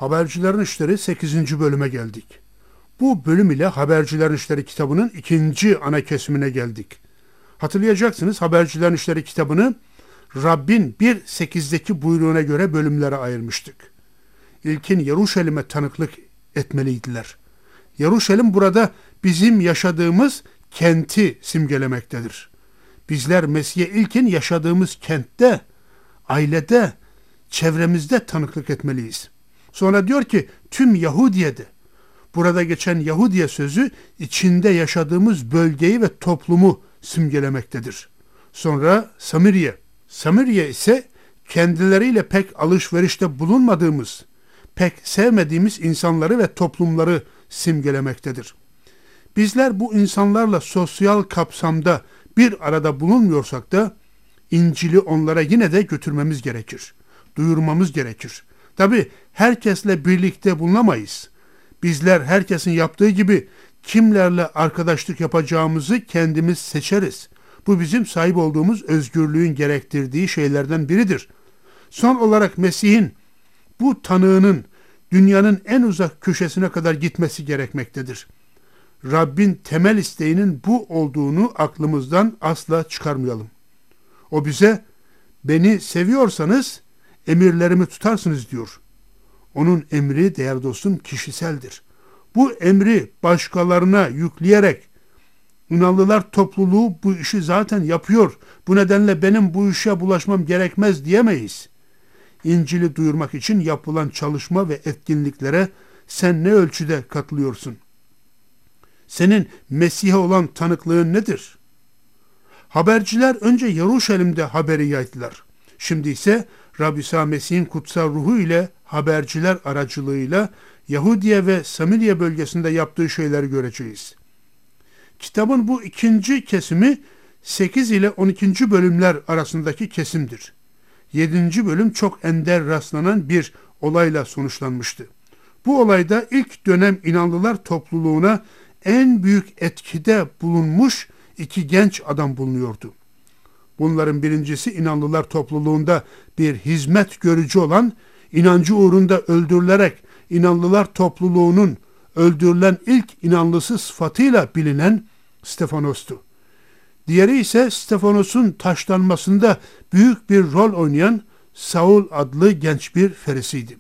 Habercilerin İşleri 8. bölüme geldik. Bu bölüm ile Habercilerin İşleri kitabının 2. ana kesimine geldik. Hatırlayacaksınız, Habercilerin İşleri kitabını Rabbin 1.8'deki buyruğuna göre bölümlere ayırmıştık. İlkin Yeruşalim'e tanıklık etmeliydiler. Yeruşalim burada bizim yaşadığımız kenti simgelemektedir. Bizler Mesih'e ilkin yaşadığımız kentte, ailede, çevremizde tanıklık etmeliyiz. Sonra diyor ki tüm Yahudiye'de. Burada geçen Yahudiye sözü içinde yaşadığımız bölgeyi ve toplumu simgelemektedir. Sonra Samiriye. Samiriye ise kendileriyle pek alışverişte bulunmadığımız, pek sevmediğimiz insanları ve toplumları simgelemektedir. Bizler bu insanlarla sosyal kapsamda bir arada bulunmuyorsak da İncil'i onlara yine de götürmemiz gerekir. Duyurmamız gerekir. Tabi herkesle birlikte bulunamayız. Bizler herkesin yaptığı gibi kimlerle arkadaşlık yapacağımızı kendimiz seçeriz. Bu bizim sahip olduğumuz özgürlüğün gerektirdiği şeylerden biridir. Son olarak Mesih'in bu tanığının dünyanın en uzak köşesine kadar gitmesi gerekmektedir. Rabbin temel isteğinin bu olduğunu aklımızdan asla çıkarmayalım. O bize beni seviyorsanız emirlerimi tutarsınız diyor. Onun emri değerli dostum kişiseldir. Bu emri başkalarına yükleyerek Yunanlılar topluluğu bu işi zaten yapıyor. Bu nedenle benim bu işe bulaşmam gerekmez diyemeyiz. İncil'i duyurmak için yapılan çalışma ve etkinliklere sen ne ölçüde katılıyorsun? Senin Mesih'e olan tanıklığın nedir? Haberciler önce Yeruşalim'de haberi yaydılar. Şimdi ise Rabbi İsa Mesih'in kutsal ruhu ile haberciler aracılığıyla Yahudiye ve Samiriye bölgesinde yaptığı şeyleri göreceğiz. Kitabın bu 2. kesimi 8 ile 12. bölümler arasındaki kesimdir. 7. bölüm çok ender rastlanan bir olayla sonuçlanmıştı. Bu olayda ilk dönem inanlılar topluluğuna en büyük etkide bulunmuş 2 genç adam bulunuyordu. Bunların birincisi inanlılar topluluğunda bir hizmet görücü olan, inancı uğrunda öldürülerek inanlılar topluluğunun öldürülen ilk inanlısı sıfatıyla bilinen Stefanos'tu. Diğeri ise Stefanos'un taşlanmasında büyük bir rol oynayan Saul adlı genç bir ferisiydi.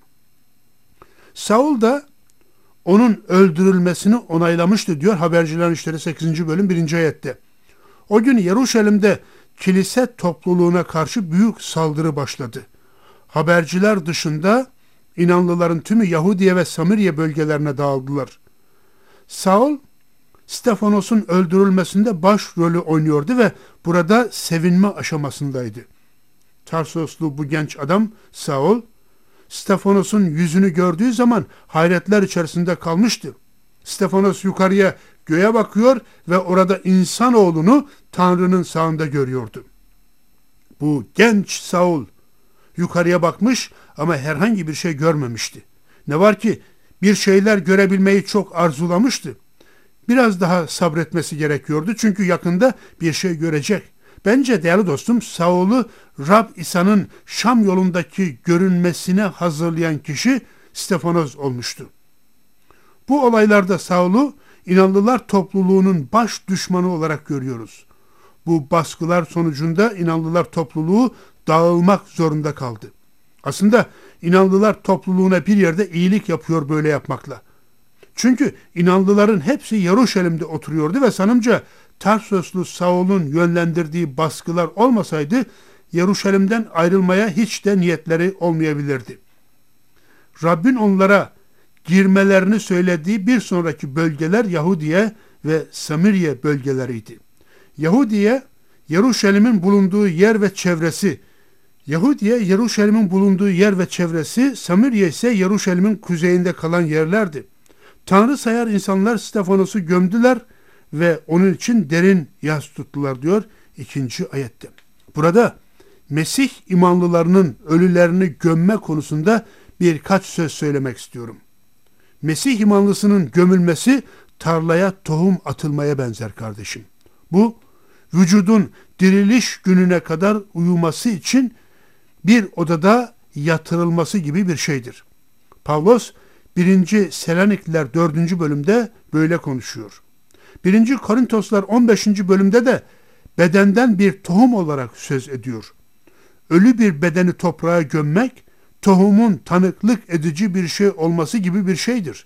Saul da onun öldürülmesini onaylamıştı diyor Habercilerin İşleri 8. bölüm 1. ayette. O gün Yeruşalim'de kilise topluluğuna karşı büyük saldırı başladı. Haberciler dışında inanlıların tümü Yahudiye ve Samiriye bölgelerine dağıldılar. Saul, Stefanos'un öldürülmesinde başrolü oynuyordu ve burada sevinme aşamasındaydı. Tarsoslu bu genç adam Saul, Stefanos'un yüzünü gördüğü zaman hayretler içerisinde kalmıştı. Stefanos yukarıya göğe bakıyor ve orada insanoğlunu Tanrı'nın sağında görüyordu. Bu genç Saul yukarıya bakmış ama herhangi bir şey görmemişti. Ne var ki bir şeyler görebilmeyi çok arzulamıştı. Biraz daha sabretmesi gerekiyordu çünkü yakında bir şey görecek. Bence değerli dostum Saul'u Rab İsa'nın Şam yolundaki görünmesine hazırlayan kişi Stefanos olmuştu. Bu olaylarda Saul'u inanlılar topluluğunun baş düşmanı olarak görüyoruz. Bu baskılar sonucunda inanlılar topluluğu dağılmak zorunda kaldı. Aslında inanlılar topluluğuna bir yerde iyilik yapıyor böyle yapmakla. Çünkü inanlıların hepsi Yeruşalim'de oturuyordu ve sanımca Tarsoslu Saul'un yönlendirdiği baskılar olmasaydı Yeruşalim'den ayrılmaya hiç de niyetleri olmayabilirdi. Rabbin onlara girmelerini söylediği bir sonraki bölgeler Yahudiye ve Samiriye bölgeleriydi. Yahudiye, Yeruşalim'in bulunduğu yer ve çevresi. Yahudiye, Yeruşalim'in bulunduğu yer ve çevresi, Samiriye ise Yeruşalim'in kuzeyinde kalan yerlerdi. Tanrı sayar insanlar Stefanos'u gömdüler ve onun için derin yas tuttular diyor 2. ayette. Burada Mesih imanlılarının ölülerini gömme konusunda birkaç söz söylemek istiyorum. Mesih imanlısının gömülmesi tarlaya tohum atılmaya benzer kardeşim. Bu vücudun diriliş gününe kadar uyuması için bir odada yatırılması gibi bir şeydir. Pavlos 1. Selanikliler 4. bölümde böyle konuşuyor. 1. Korintoslar 15. bölümde de bedenden bir tohum olarak söz ediyor. Ölü bir bedeni toprağa gömmek, tohumun tanıklık edici bir şey olması gibi bir şeydir.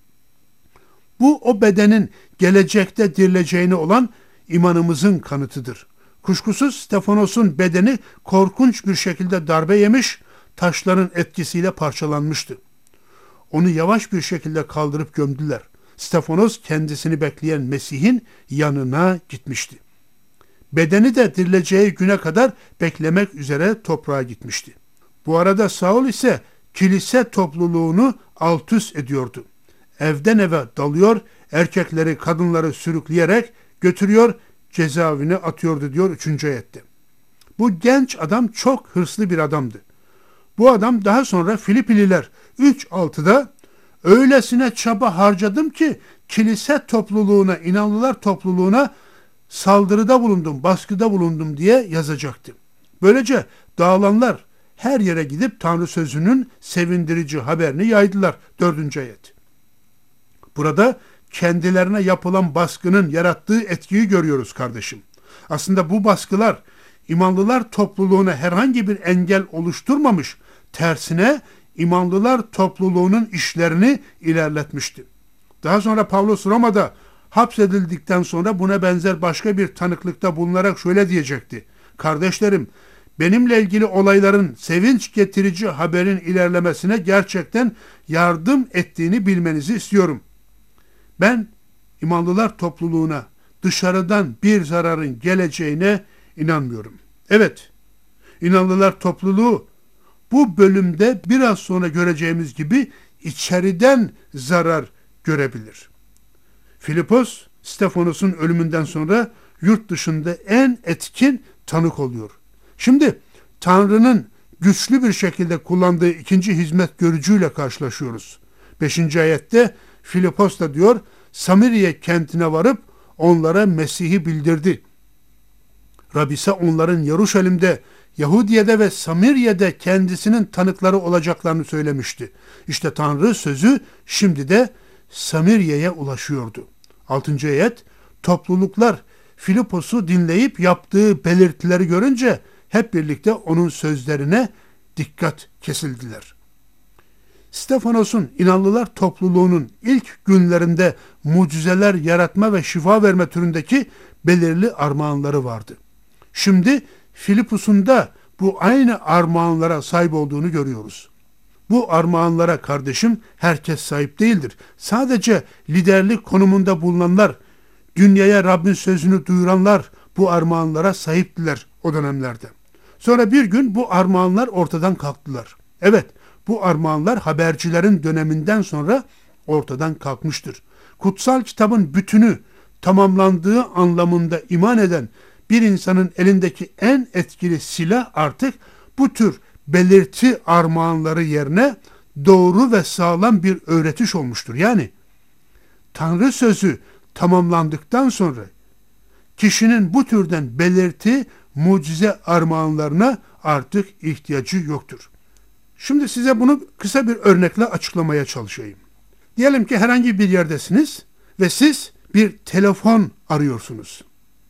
Bu o bedenin gelecekte dirileceğine olan imanımızın kanıtıdır. Kuşkusuz Stefanos'un bedeni korkunç bir şekilde darbe yemiş, taşların etkisiyle parçalanmıştı. Onu yavaş bir şekilde kaldırıp gömdüler. Stefanos kendisini bekleyen Mesih'in yanına gitmişti. Bedeni de dirileceği güne kadar beklemek üzere toprağa gitmişti. Bu arada Saul ise kilise topluluğunu alt üst ediyordu. Evden eve dalıyor, erkekleri kadınları sürükleyerek götürüyor, cezaevine atıyordu diyor 3. ayette. Bu genç adam çok hırslı bir adamdı. Bu adam daha sonra Filipliler 3.6'da öylesine çaba harcadım ki kilise topluluğuna, inanlılar topluluğuna saldırıda bulundum, baskıda bulundum diye yazacaktı. Böylece dağılanlar her yere gidip Tanrı sözünün sevindirici haberini yaydılar. 4. ayet. Burada kendilerine yapılan baskının yarattığı etkiyi görüyoruz kardeşim. Aslında bu baskılar imanlılar topluluğuna herhangi bir engel oluşturmamış, tersine imanlılar topluluğunun işlerini ilerletmişti. Daha sonra Pavlos Roma'da hapsedildikten sonra buna benzer başka bir tanıklıkta bulunarak şöyle diyecekti. Kardeşlerim, benimle ilgili olayların sevinç getirici haberin ilerlemesine gerçekten yardım ettiğini bilmenizi istiyorum. Ben imanlılar topluluğuna dışarıdan bir zararın geleceğine inanmıyorum. Evet, inanlılar topluluğu bu bölümde biraz sonra göreceğimiz gibi içeriden zarar görebilir. Filipos, Stefanos'un ölümünden sonra yurt dışında en etkin tanık oluyor. Şimdi Tanrı'nın güçlü bir şekilde kullandığı ikinci hizmet görücüyle karşılaşıyoruz. 5. ayette Filipos da diyor, Samiriye kentine varıp onlara Mesih'i bildirdi. Rab ise onların Yeruşalim'de, Yahudiye'de ve Samiriye'de kendisinin tanıkları olacaklarını söylemişti. İşte Tanrı sözü şimdi de Samiriye'ye ulaşıyordu. 6. ayet, topluluklar Filipos'u dinleyip yaptığı belirtileri görünce hep birlikte onun sözlerine dikkat kesildiler. Stefanos'un inanlılar topluluğunun ilk günlerinde mucizeler yaratma ve şifa verme türündeki belirli armağanları vardı. Şimdi Filipus'un da bu aynı armağanlara sahip olduğunu görüyoruz. Bu armağanlara kardeşim herkes sahip değildir. Sadece liderlik konumunda bulunanlar, dünyaya Rabbin sözünü duyuranlar bu armağanlara sahiptiler o dönemlerde. Sonra bir gün bu armağanlar ortadan kalktılar. Evet, bu armağanlar habercilerin döneminden sonra ortadan kalkmıştır. Kutsal kitabın bütünü tamamlandığı anlamında iman eden bir insanın elindeki en etkili silah artık bu tür belirti armağanları yerine doğru ve sağlam bir öğretiş olmuştur. Yani Tanrı sözü tamamlandıktan sonra kişinin bu türden belirti, mucize armağanlarına artık ihtiyacı yoktur. Şimdi size bunu kısa bir örnekle açıklamaya çalışayım. Diyelim ki herhangi bir yerdesiniz ve siz bir telefon arıyorsunuz.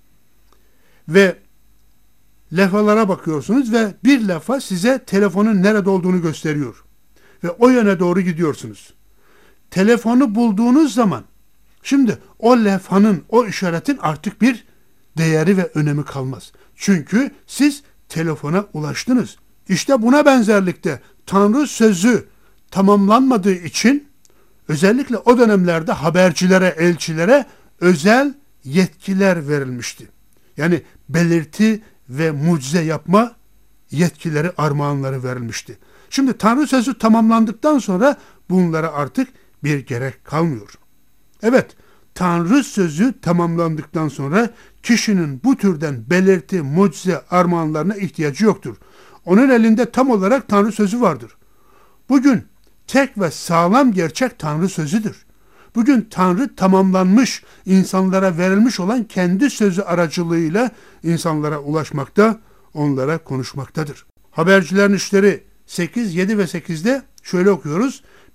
Ve levhalara bakıyorsunuz ve bir levha size telefonun nerede olduğunu gösteriyor. Ve o yöne doğru gidiyorsunuz. Telefonu bulduğunuz zaman şimdi o levhanın, o işaretin artık bir değeri ve önemi kalmaz. Çünkü siz telefona ulaştınız. İşte buna benzerlikte Tanrı sözü tamamlanmadığı için özellikle o dönemlerde habercilere, elçilere özel yetkiler verilmişti. Yani belirti ve mucize yapma yetkileri, armağanları verilmişti. Şimdi Tanrı sözü tamamlandıktan sonra bunlara artık bir gerek kalmıyor. Evet, Tanrı sözü tamamlandıktan sonra kişinin bu türden belirti, mucize armağanlarına ihtiyacı yoktur. Onun elinde tam olarak Tanrı sözü vardır. Bugün tek ve sağlam gerçek Tanrı sözüdür. Bugün Tanrı tamamlanmış, insanlara verilmiş olan kendi sözü aracılığıyla insanlara ulaşmakta, onlara konuşmaktadır. Habercilerin işleri 8, 7 ve 8'de şöyle okuyoruz.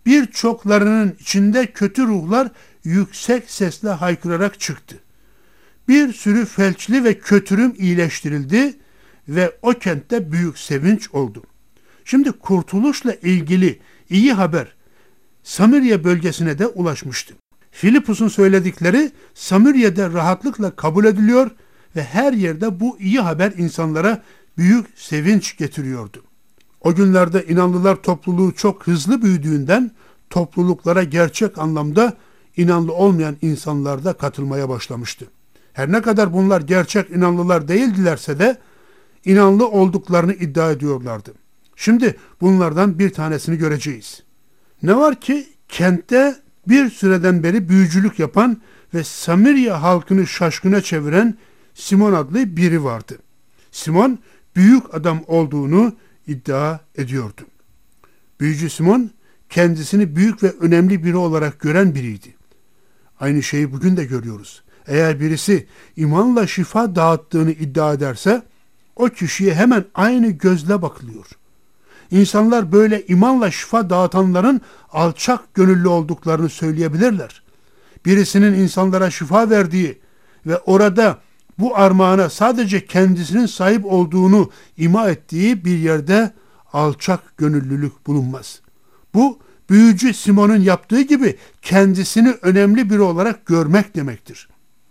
birçoklarının içinde kötü ruhlar yüksek sesle haykırarak çıktı. Bir sürü felçli ve kötürüm iyileştirildi ve o kentte büyük sevinç oldu. Şimdi kurtuluşla ilgili iyi haber Samirye bölgesine de ulaşmıştı. Filipus'un söyledikleri Samiriye'de rahatlıkla kabul ediliyor ve her yerde bu iyi haber insanlara büyük sevinç getiriyordu. O günlerde inanlılar topluluğu çok hızlı büyüdüğünden topluluklara gerçek anlamda inanlı olmayan insanlar da katılmaya başlamıştı. Her ne kadar bunlar gerçek inanlılar değildilerse de inanlı olduklarını iddia ediyorlardı. Şimdi bunlardan bir tanesini göreceğiz. Ne var ki kentte bir süreden beri büyücülük yapan ve Samirye halkını şaşkına çeviren Simon adlı biri vardı. Simon büyük adam olduğunu iddia ediyordu. Büyücü Simon kendisini büyük ve önemli biri olarak gören biriydi. Aynı şeyi bugün de görüyoruz. Eğer birisi imanla şifa dağıttığını iddia ederse o kişiye hemen aynı gözle bakılıyor. İnsanlar böyle imanla şifa dağıtanların alçak gönüllü olduklarını söyleyebilirler. Birisinin insanlara şifa verdiği ve orada bu armağana sadece kendisinin sahip olduğunu ima ettiği bir yerde alçak gönüllülük bulunmaz. Bu büyücü Simon'un yaptığı gibi kendisini önemli biri olarak görmek demektir.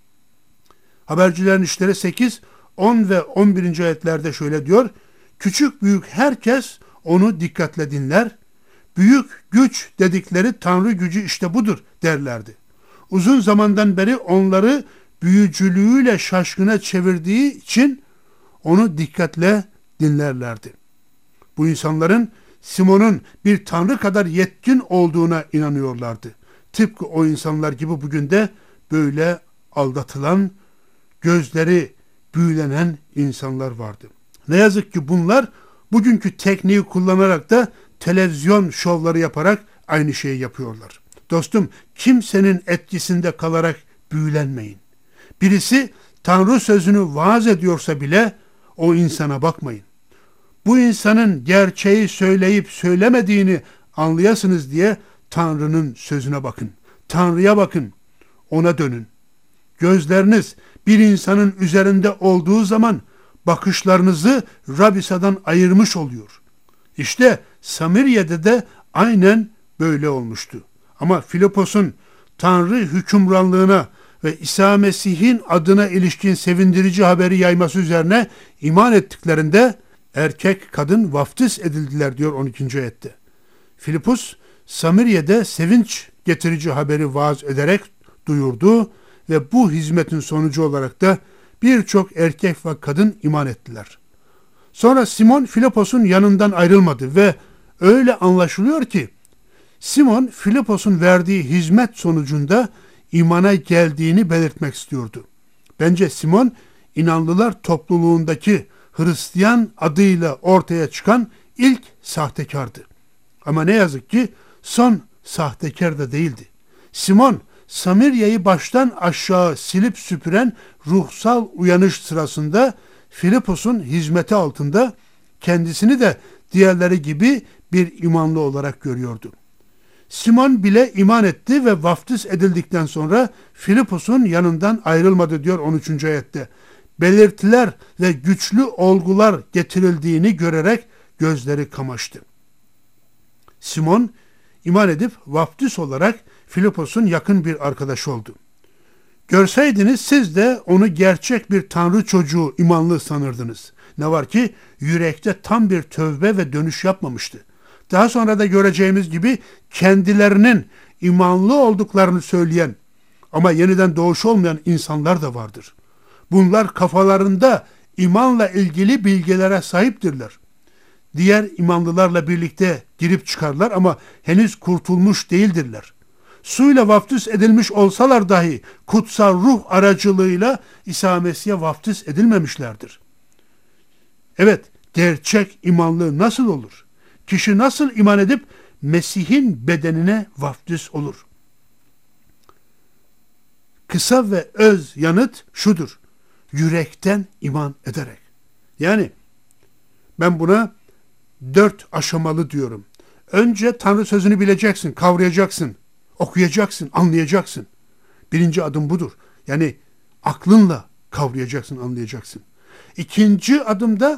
Habercilerin İşleri 8, 10 ve 11. ayetlerde şöyle diyor: küçük büyük herkes onu dikkatle dinler. Büyük güç dedikleri Tanrı gücü işte budur derlerdi. Uzun zamandan beri onları büyücülüğüyle şaşkına çevirdiği için onu dikkatle dinlerlerdi. Bu insanların Simon'un bir tanrı kadar yetkin olduğuna inanıyorlardı. Tıpkı o insanlar gibi bugün de böyle aldatılan, gözleri büyülenen insanlar vardı. Ne yazık ki bunlar bugünkü tekniği kullanarak da televizyon şovları yaparak aynı şeyi yapıyorlar. Dostum, kimsenin etkisinde kalarak büyülenmeyin. Birisi Tanrı sözünü vaaz ediyorsa bile o insana bakmayın. Bu insanın gerçeği söyleyip söylemediğini anlayasınız diye Tanrı'nın sözüne bakın. Tanrı'ya bakın. Ona dönün. Gözleriniz bir insanın üzerinde olduğu zaman bakışlarınızı Rabbisa'dan ayırmış oluyor. İşte Samirye'de de aynen böyle olmuştu. Ama Filipos'un Tanrı hükümranlığına ve İsa Mesih'in adına ilişkin sevindirici haberi yayması üzerine iman ettiklerinde erkek kadın vaftiz edildiler diyor 12. ayette. Filipos Samirye'de sevinç getirici haberi vaaz ederek duyurdu ve bu hizmetin sonucu olarak da birçok erkek ve kadın iman ettiler. Sonra Simon Filipos'un yanından ayrılmadı ve öyle anlaşılıyor ki Simon Filipos'un verdiği hizmet sonucunda imana geldiğini belirtmek istiyordu. Bence Simon inanlılar topluluğundaki Hristiyan adıyla ortaya çıkan ilk sahtekardı. Ama ne yazık ki son sahtekar da değildi. Simon Samirye'yi baştan aşağı silip süpüren ruhsal uyanış sırasında Filipos'un hizmeti altında kendisini de diğerleri gibi bir imanlı olarak görüyordu. Simon bile iman etti ve vaftiz edildikten sonra Filipos'un yanından ayrılmadı diyor 13. ayette. Belirtiler ve güçlü olgular getirildiğini görerek gözleri kamaştı. Simon iman edip vaftiz olarak Filipos'un yakın bir arkadaşı oldu. Görseydiniz siz de onu gerçek bir Tanrı çocuğu imanlı sanırdınız. Ne var ki yürekte tam bir tövbe ve dönüş yapmamıştı. Daha sonra da göreceğimiz gibi kendilerinin imanlı olduklarını söyleyen ama yeniden doğuş olmayan insanlar da vardır. Bunlar kafalarında imanla ilgili bilgilere sahiptirler. Diğer imanlılarla birlikte girip çıkarlar ama henüz kurtulmuş değildirler. Suyla vaftiz edilmiş olsalar dahi kutsal ruh aracılığıyla İsa Mesih'e vaftiz edilmemişlerdir. Evet, gerçek imanlı nasıl olur? Kişi nasıl iman edip Mesih'in bedenine vaftiz olur? Kısa ve öz yanıt şudur: yürekten iman ederek. Yani ben buna 4 aşamalı diyorum. Önce Tanrı sözünü bileceksin, kavrayacaksın, okuyacaksın, anlayacaksın. Birinci adım budur. Yani aklınla kavrayacaksın, anlayacaksın. İkinci adımda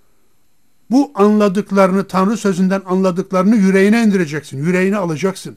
bu anladıklarını, Tanrı sözünden anladıklarını yüreğine indireceksin, yüreğine alacaksın.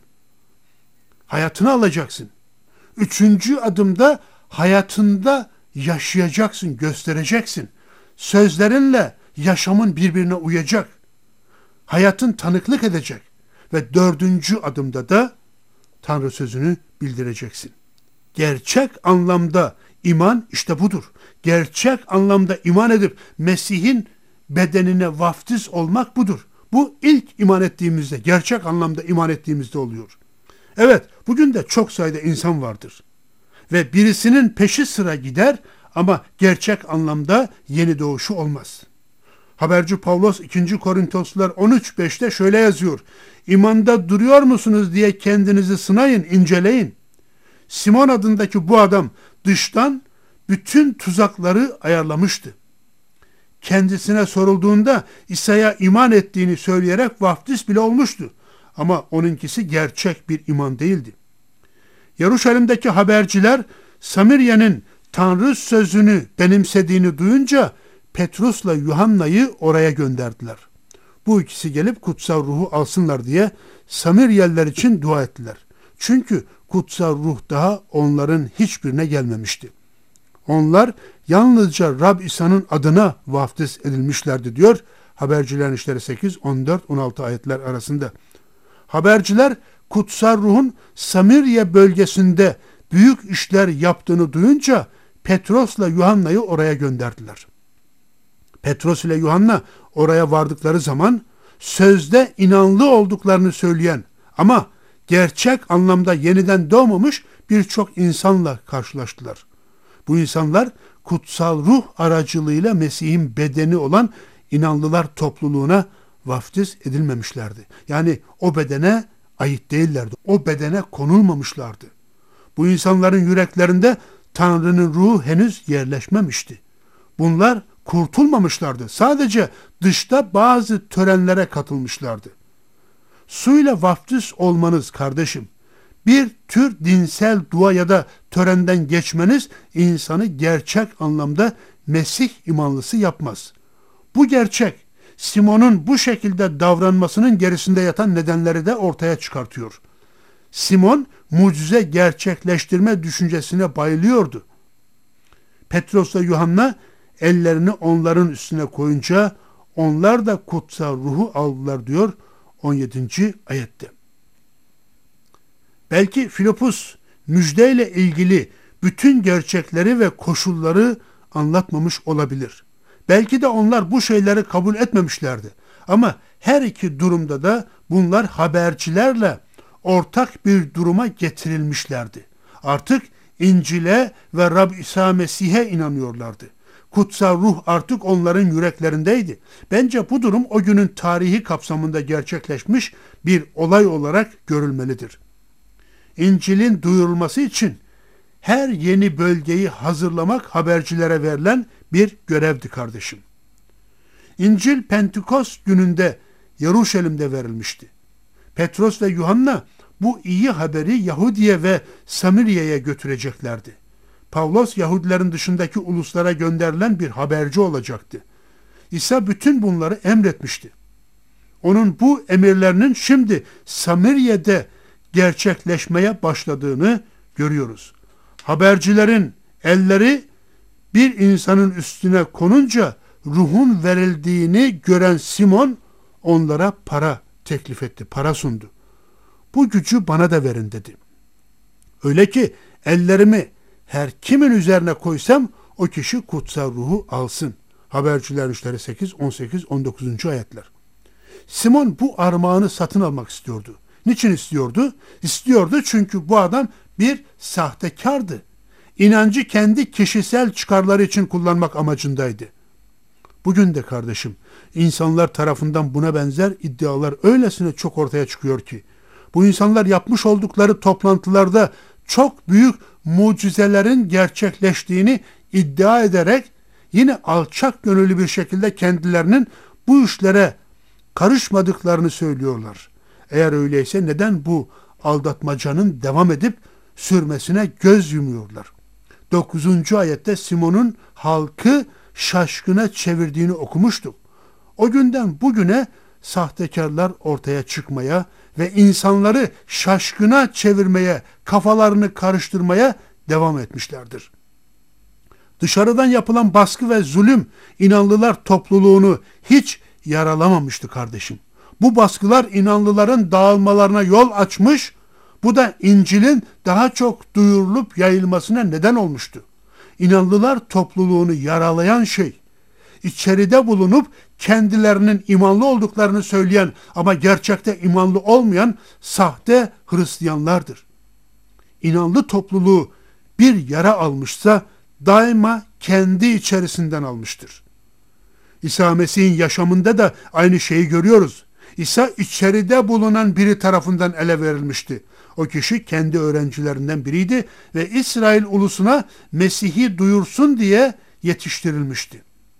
Hayatına alacaksın. Üçüncü adımda hayatında yaşayacaksın, göstereceksin. Sözlerinle yaşamın birbirine uyacak. Hayatın tanıklık edecek. Ve dördüncü adımda da Tanrı sözünü bildireceksin. Gerçek anlamda iman işte budur. Gerçek anlamda iman edip Mesih'in bedenine vaftiz olmak budur. Bu ilk iman ettiğimizde, gerçek anlamda iman ettiğimizde oluyor. Evet, bugün de çok sayıda insan vardır. Ve birisinin peşi sıra gider ama gerçek anlamda yeni doğuşu olmaz. Haberci Pavlos 2. Korintoslular 13.5'te şöyle yazıyor. İmanda duruyor musunuz diye kendinizi sınayın, inceleyin. Simon adındaki bu adam dıştan bütün tuzakları ayarlamıştı. Kendisine sorulduğunda İsa'ya iman ettiğini söyleyerek vaftiz bile olmuştu. Ama onunkisi gerçek bir iman değildi. Yeruşalim'deki haberciler Samirye'nin Tanrı sözünü benimsediğini duyunca Petrus'la Yuhanna'yı oraya gönderdiler. Bu ikisi gelip kutsal ruhu alsınlar diye Samiryeliler için dua ettiler. Çünkü kutsal ruh daha onların hiçbirine gelmemişti. Onlar yalnızca Rab İsa'nın adına vaftiz edilmişlerdi diyor Habercilerin İşleri 8, 14, 16 ayetler arasında. Haberciler kutsal ruhun Samirye bölgesinde büyük işler yaptığını duyunca Petros'la Yuhanna'yı oraya gönderdiler. Petros ile Yuhanna oraya vardıkları zaman sözde inanlı olduklarını söyleyen ama gerçek anlamda yeniden doğmamış birçok insanla karşılaştılar. Bu insanlar kutsal ruh aracılığıyla Mesih'in bedeni olan inanlılar topluluğuna vaftiz edilmemişlerdi. Yani o bedene ait değillerdi. O bedene konulmamışlardı. Bu insanların yüreklerinde Tanrı'nın ruhu henüz yerleşmemişti. Bunlar kurtulmamışlardı. Sadece dışta bazı törenlere katılmışlardı. Suyla vaftiz olmanız kardeşim, bir tür dinsel dua ya da törenden geçmeniz insanı gerçek anlamda Mesih imanlısı yapmaz. Bu gerçek, Simon'un bu şekilde davranmasının gerisinde yatan nedenleri de ortaya çıkartıyor. Simon mucize gerçekleştirme düşüncesine bayılıyordu. Petros'la Yuhanna ellerini onların üstüne koyunca onlar da kutsal ruhu aldılar diyor 17. ayette. Belki Filipos müjdeyle ilgili bütün gerçekleri ve koşulları anlatmamış olabilir. Belki de onlar bu şeyleri kabul etmemişlerdi. Ama her iki durumda da bunlar habercilerle ortak bir duruma getirilmişlerdi. Artık İncil'e ve Rab İsa Mesih'e inanıyorlardı. Kutsal ruh artık onların yüreklerindeydi. Bence bu durum o günün tarihi kapsamında gerçekleşmiş bir olay olarak görülmelidir. İncil'in duyurulması için her yeni bölgeyi hazırlamak habercilere verilen bir görevdi kardeşim. İncil Pentekost gününde Yeruşalim'de verilmişti. Petros ve Yuhanna bu iyi haberi Yahudiye ve Samiriye'ye götüreceklerdi. Pavlos Yahudilerin dışındaki uluslara gönderilen bir haberci olacaktı. İsa bütün bunları emretmişti. Onun bu emirlerinin şimdi Samiriye'de gerçekleşmeye başladığını görüyoruz. Habercilerin elleri bir insanın üstüne konunca ruhun verildiğini gören Simon onlara para teklif etti, para sundu. Bu gücü bana da verin dedi. Öyle ki ellerimi her kimin üzerine koysam o kişi kutsal ruhu alsın. Habercilerin İşleri 8, 18, 19. ayetler. Simon bu armağanı satın almak istiyordu. Niçin istiyordu? İstiyordu çünkü bu adam bir sahtekardı. İnancı kendi kişisel çıkarları için kullanmak amacındaydı. Bugün de kardeşim, insanlar tarafından buna benzer iddialar öylesine çok ortaya çıkıyor ki, bu insanlar yapmış oldukları toplantılarda çok büyük mucizelerin gerçekleştiğini iddia ederek yine alçak gönüllü bir şekilde kendilerinin bu işlere karışmadıklarını söylüyorlar. Eğer öyleyse neden bu aldatmacanın devam edip sürmesine göz yumuyorlar? 9. ayette Simon'un halkı şaşkına çevirdiğini okumuştuk. O günden bugüne sahtekarlar ortaya çıkmaya ve insanları şaşkına çevirmeye, kafalarını karıştırmaya devam etmişlerdir. Dışarıdan yapılan baskı ve zulüm inanlılar topluluğunu hiç yaralamamıştı kardeşim. Bu baskılar inanlıların dağılmalarına yol açmış, bu da İncil'in daha çok duyurulup yayılmasına neden olmuştu. İnanlılar topluluğunu yaralayan şey, içeride bulunup kendilerinin imanlı olduklarını söyleyen ama gerçekte imanlı olmayan sahte Hristiyanlardır. İnanlı topluluğu bir yara almışsa daima kendi içerisinden almıştır. İsa Mesih'in yaşamında da aynı şeyi görüyoruz. İsa içeride bulunan biri tarafından ele verilmişti. O kişi kendi öğrencilerinden biriydi ve İsrail ulusuna Mesih'i duyursun diye yetiştirilmişti.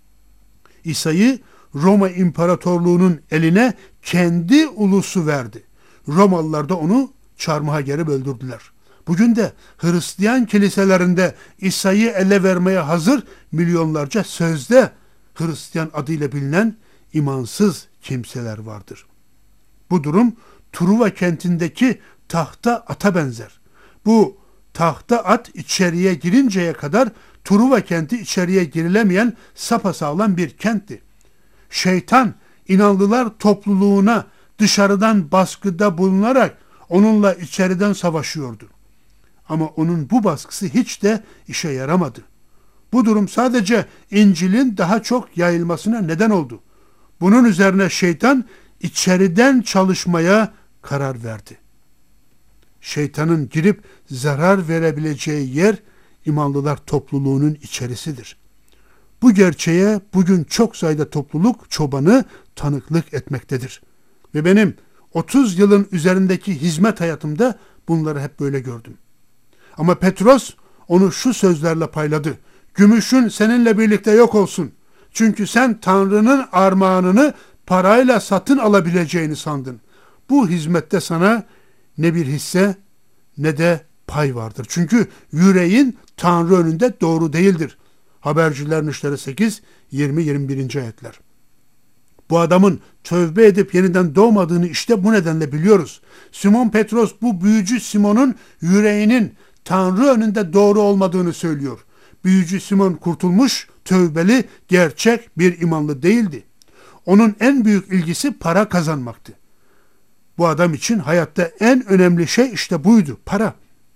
İsa'yı Roma İmparatorluğu'nun eline kendi ulusu verdi. Romalılar da onu çarmıha gerip öldürdüler. Bugün de Hristiyan kiliselerinde İsa'yı ele vermeye hazır milyonlarca sözde Hristiyan adıyla bilinen imansız kimseler vardır. Bu durum Truva kentindeki tahta ata benzer. Bu tahta at içeriye girinceye kadar Truva kenti içeriye girilemeyen sapasağlam bir kentti. Şeytan inanlılar topluluğuna dışarıdan baskıda bulunarak onunla içeriden savaşıyordu. Ama onun bu baskısı hiç de işe yaramadı. Bu durum sadece İncil'in daha çok yayılmasına neden oldu. Bunun üzerine şeytan içeriden çalışmaya karar verdi. Şeytanın girip zarar verebileceği yer imanlılar topluluğunun içerisidir. Bu gerçeğe bugün çok sayıda topluluk çobanı tanıklık etmektedir. Ve benim 30 yılın üzerindeki hizmet hayatımda bunları hep böyle gördüm. Ama Petros onu şu sözlerle payladı. Gümüşün seninle birlikte yok olsun. Çünkü sen Tanrı'nın armağanını parayla satın alabileceğini sandın. Bu hizmette sana ne bir hisse ne de pay vardır. Çünkü yüreğin Tanrı önünde doğru değildir. Habercilerin İşleri 8, 20-21. ayetler. Bu adamın tövbe edip yeniden doğmadığını işte bu nedenle biliyoruz. Simon Petros bu büyücü Simon'un yüreğinin Tanrı önünde doğru olmadığını söylüyor. Büyücü Simon kurtulmuş, tövbeli, gerçek bir imanlı değildi. Onun en büyük ilgisi para kazanmaktı. Bu adam için hayatta en önemli şey işte buydu, para.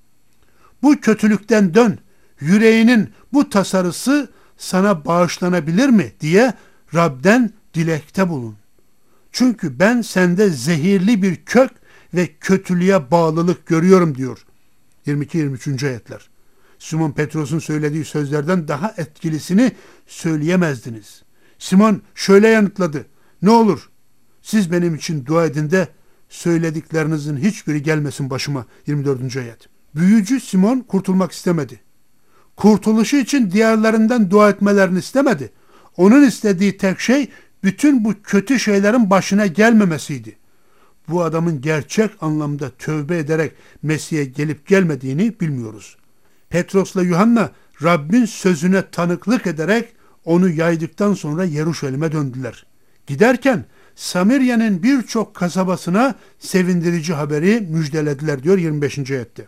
Bu kötülükten dön, yüreğinin bu tasarısı sana bağışlanabilir mi diye Rab'den dilekte bulun. Çünkü ben sende zehirli bir kök ve kötülüğe bağlılık görüyorum diyor. 22-23. ayetler. Simon Petros'un söylediği sözlerden daha etkilisini söyleyemezdiniz. Simon şöyle yanıtladı. Ne olur siz benim için dua edin de söylediklerinizin hiçbiri gelmesin başıma. 24. ayet. Büyücü Simon kurtulmak istemedi. Kurtuluşu için diğerlerinden dua etmelerini istemedi. Onun istediği tek şey bütün bu kötü şeylerin başına gelmemesiydi. Bu adamın gerçek anlamda tövbe ederek Mesih'e gelip gelmediğini bilmiyoruz. Petros'la Yuhanna Rabbin sözüne tanıklık ederek onu yaydıktan sonra Yeruşalim'e döndüler. Giderken Samirya'nın birçok kasabasına sevindirici haberi müjdelediler diyor 25. ayette.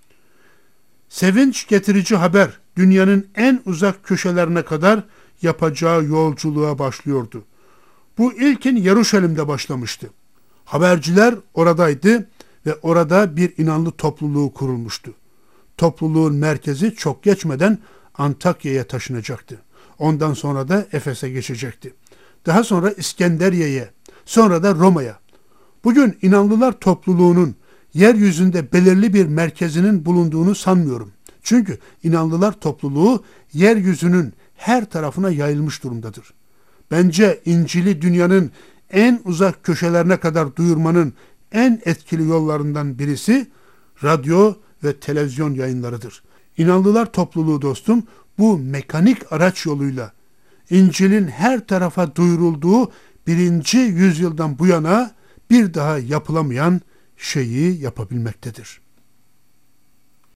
Sevinç getirici haber dünyanın en uzak köşelerine kadar yapacağı yolculuğa başlıyordu. Bu ilkin Yeruşalim'de başlamıştı. Haberciler oradaydı ve orada bir inanlı topluluğu kurulmuştu. Topluluğun merkezi çok geçmeden Antakya'ya taşınacaktı. Ondan sonra da Efes'e geçecekti. Daha sonra İskenderiye'ye, sonra da Roma'ya. Bugün inanlılar topluluğunun yeryüzünde belirli bir merkezinin bulunduğunu sanmıyorum. Çünkü inanlılar topluluğu yeryüzünün her tarafına yayılmış durumdadır. Bence İncil'i dünyanın en uzak köşelerine kadar duyurmanın en etkili yollarından birisi radyo ve televizyon yayınlarıdır. İnanlılar topluluğu dostum bu mekanik araç yoluyla İncil'in her tarafa duyurulduğu 1. yüzyıldan bu yana bir daha yapılamayan şeyi yapabilmektedir.